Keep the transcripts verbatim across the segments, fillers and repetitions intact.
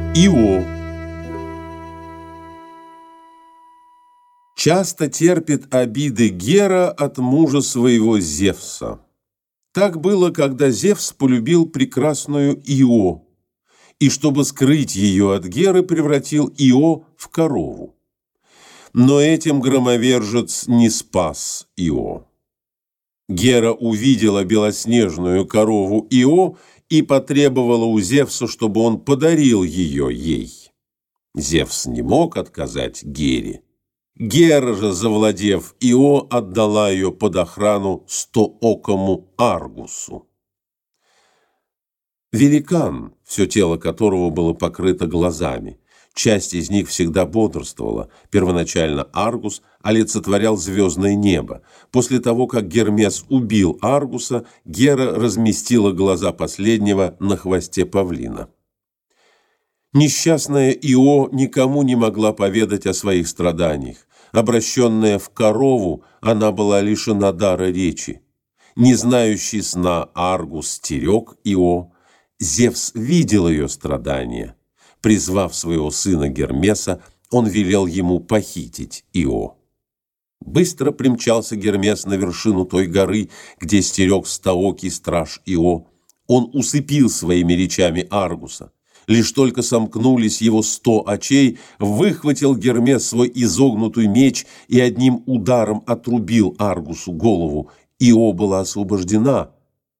Ио. Часто терпит обиды Гера от мужа своего Зевса. Так было, когда Зевс полюбил прекрасную Ио, и, чтобы скрыть ее от Геры, превратил Ио в корову. Но этим громовержец не спас Ио. Гера увидела белоснежную корову Ио и потребовала у Зевса, чтобы он подарил ее ей. Зевс не мог отказать Гере. Гера же, завладев Ио, отдала ее под охрану стоокому Аргусу. Великан, все тело которого было покрыто глазами, часть из них всегда бодрствовала. Первоначально Аргус олицетворял звездное небо. После того, как Гермес убил Аргуса, Гера разместила глаза последнего на хвосте павлина. Несчастная Ио никому не могла поведать о своих страданиях. Обращенная в корову, она была лишена дара речи. Не знающий сна Аргус стерег Ио. Зевс видел ее страдания. Призвав своего сына Гермеса, он велел ему похитить Ио. Быстро примчался Гермес на вершину той горы, где стерег стоокий страж Ио. Он усыпил своими речами Аргуса. Лишь только сомкнулись его сто очей, выхватил Гермес свой изогнутый меч и одним ударом отрубил Аргусу голову. Ио была освобождена.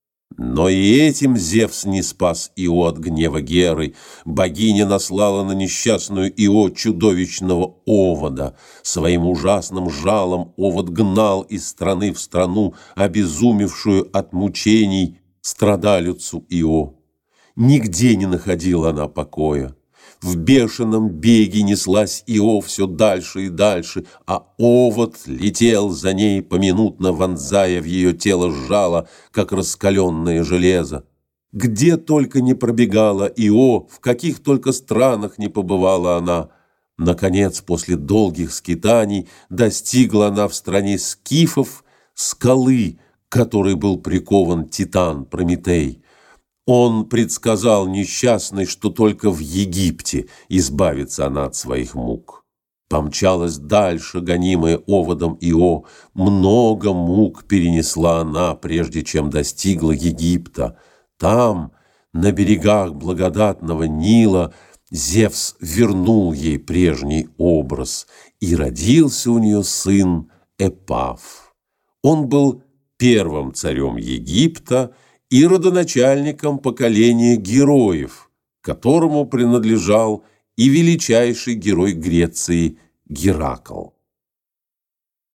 Но и этим Зевс не спас Ио от гнева Геры. Богиня наслала на несчастную Ио чудовищного овода. Своим ужасным жалом овод гнал из страны в страну обезумевшую от мучений страдалицу Ио. Нигде не находила она покоя. В бешеном беге неслась Ио все дальше и дальше, а овод летел за ней, поминутно вонзая в ее тело жало, как раскаленное железо. Где только не пробегала Ио, в каких только странах не побывала она. Наконец, после долгих скитаний, достигла она в стране скифов скалы, к которой был прикован Титан Прометей. Он предсказал несчастной, что только в Египте избавится она от своих мук. Помчалась дальше, гонимая оводом Ио. Много мук перенесла она, прежде чем достигла Египта. Там, на берегах благодатного Нила, Зевс вернул ей прежний образ, и родился у нее сын Эпаф. Он был первым царем Египта и родоначальником поколения героев, которому принадлежал и величайший герой Греции Геракл.